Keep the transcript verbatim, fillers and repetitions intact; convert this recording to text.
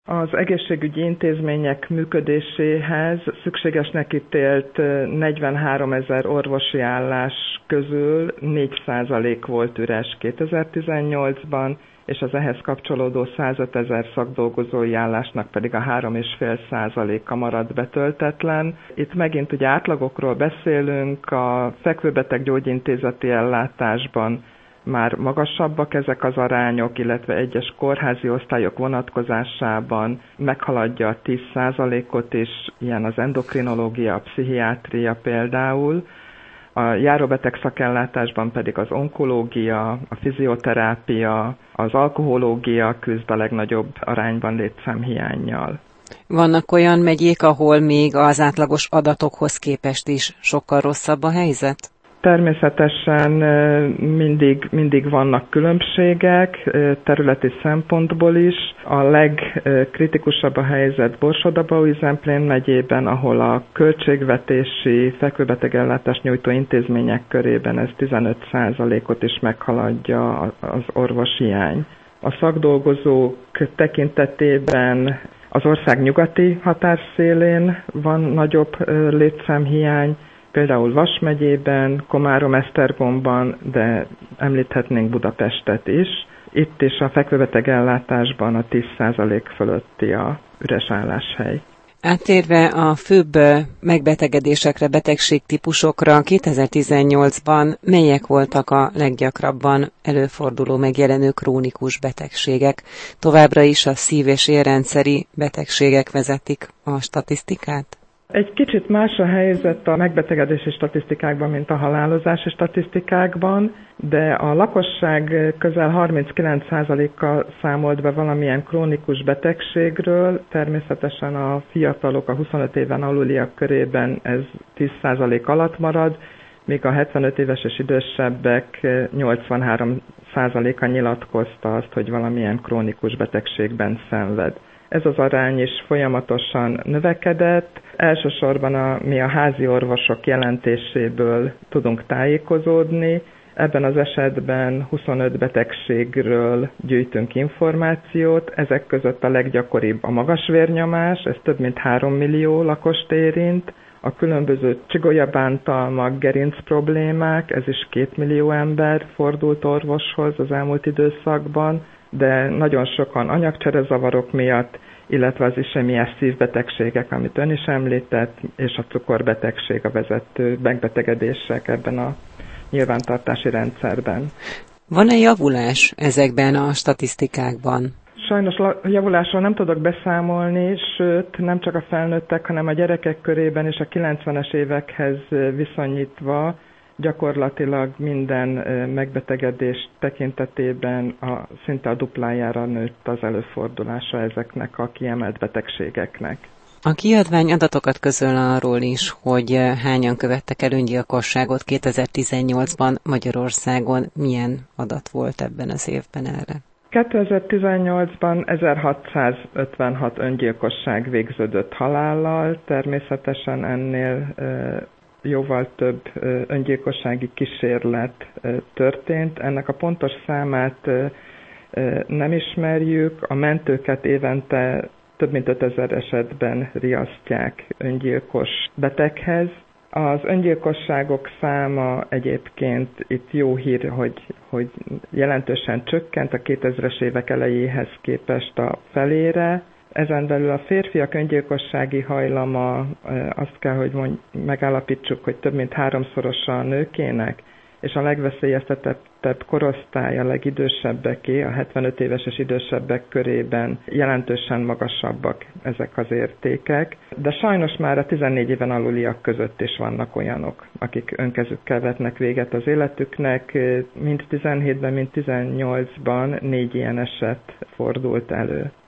Az egészségügyi intézmények működéséhez szükségesnek ítélt negyvenháromezer orvosi állás közül négy százalék volt üres kétezer-tizennyolcban, és az ehhez kapcsolódó százötezer szakdolgozói állásnak pedig a három egész öt százaléka maradt betöltetlen. Itt megint ugye átlagokról beszélünk, a fekvőbeteg gyógyintézeti ellátásban már magasabbak ezek az arányok, illetve egyes kórházi osztályok vonatkozásában meghaladja a tíz százalékot is, ilyen az endokrinológia, a pszichiátria például. A járóbeteg szakellátásban pedig az onkológia, a fizioterápia, az alkohológia küzd a legnagyobb arányban létszámhiánnyal. Vannak olyan megyék, ahol még az átlagos adatokhoz képest is sokkal rosszabb a helyzet? Természetesen mindig, mindig vannak különbségek területi szempontból is. A legkritikusabb a helyzet Borsod-Abaúj-Zemplén megyében, ahol a költségvetési fekvőbetegellátást nyújtó intézmények körében ez tizenöt százalékot is meghaladja az orvoshiány. A szakdolgozók tekintetében az ország nyugati határszélén van nagyobb létszámhiány, például Vas megyében, Komárom-Esztergomban, de említhetnénk Budapestet is. Itt is a fekvőbetegellátásban a tíz százalék fölötti a üres álláshely. Áttérve a főbb megbetegedésekre, betegségtípusokra, kétezer-tizennyolcban melyek voltak a leggyakrabban előforduló megjelenő krónikus betegségek? Továbbra is a szív- és érrendszeri betegségek vezetik a statisztikát? Egy kicsit más a helyzet a megbetegedési statisztikákban, mint a halálozási statisztikákban, de a lakosság közel harminckilenc százaléka számolt be valamilyen krónikus betegségről, természetesen a fiatalok, a huszonöt éven aluliak körében ez tíz százalék alatt marad, míg a hetvenöt éves és idősebbek nyolcvanhárom százaléka nyilatkozta azt, hogy valamilyen krónikus betegségben szenved. Ez az arány is folyamatosan növekedett. Elsősorban a, mi a házi orvosok jelentéséből tudunk tájékozódni. Ebben az esetben huszonöt betegségről gyűjtünk információt. Ezek között a leggyakoribb a magas vérnyomás, ez több mint három millió lakost érint. A különböző csigolyabántalmak, gerinc problémák, ez is két millió ember fordult orvoshoz az elmúlt időszakban, de nagyon sokan anyagcserezavarok miatt, illetve az isemiás szívbetegségek, amit ön is említett, és a cukorbetegség a vezető megbetegedések ebben a nyilvántartási rendszerben. Van-e javulás ezekben a statisztikákban? Sajnos javulásról nem tudok beszámolni, sőt nem csak a felnőttek, hanem a gyerekek körében és a kilencvenes évekhez viszonyítva gyakorlatilag minden megbetegedés tekintetében a, szinte a duplájára nőtt az előfordulása ezeknek a kiemelt betegségeknek. A kiadvány adatokat közöl arról is, hogy hányan követtek el öngyilkosságot kétezer-tizennyolcban Magyarországon. Milyen adat volt ebben az évben erre? kétezer-tizennyolcban ezerhatszázötvenhat öngyilkosság végződött halállal, természetesen ennél jóval több öngyilkossági kísérlet történt. Ennek a pontos számát nem ismerjük. A mentőket évente több mint ötezer esetben riasztják öngyilkos beteghez. Az öngyilkosságok száma egyébként itt jó hír, hogy, hogy jelentősen csökkent a kétezres évek elejéhez képest a felére. Ezen belül a férfiak öngyilkossági hajlama, azt kell, hogy mondj, megállapítsuk, hogy több mint háromszorosa a nőkének, és a legveszélyeztetettebb korosztály a legidősebbeké, a hetvenöt éves és idősebbek körében jelentősen magasabbak ezek az értékek, de sajnos már a tizennégy éven aluliak között is vannak olyanok, akik önkezükkel vetnek véget az életüknek, mind tizenhétben, mind tizennyolcban négy ilyen eset fordult elő.